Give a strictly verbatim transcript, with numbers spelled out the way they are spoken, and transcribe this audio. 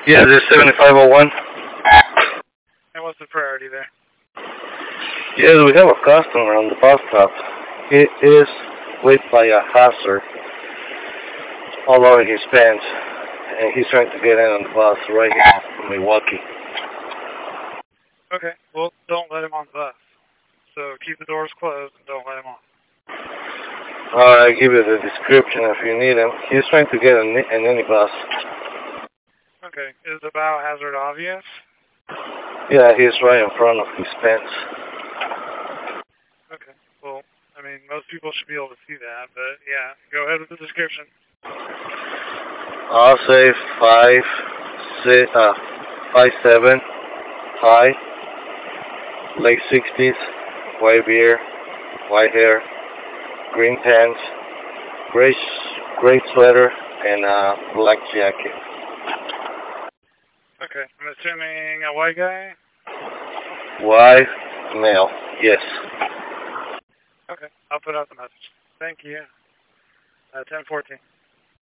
Yeah, this is seventy-five oh one. And what's the priority there? Yes, we have a customer on the bus stop. He is with by a hazard all over his pants, and he's trying to get in on the bus right here in Milwaukee. Okay, well, don't let him on the bus. So keep the doors closed and don't let him on. I'll give you the description if you need him. He's trying to get in, in any bus. Okay, is the biohazard obvious? Yeah, he's right in front of his pants. Okay, well, I mean, most people should be able to see that, but yeah, go ahead with the description. I'll say five, six, uh, five, seven, high, late sixties, white beard, white hair, green pants, gray, gray sweater, and a black jacket. Okay, I'm assuming a white guy? White, male, yes. Okay, I'll put out the message. Thank you. Uh, ten fourteen.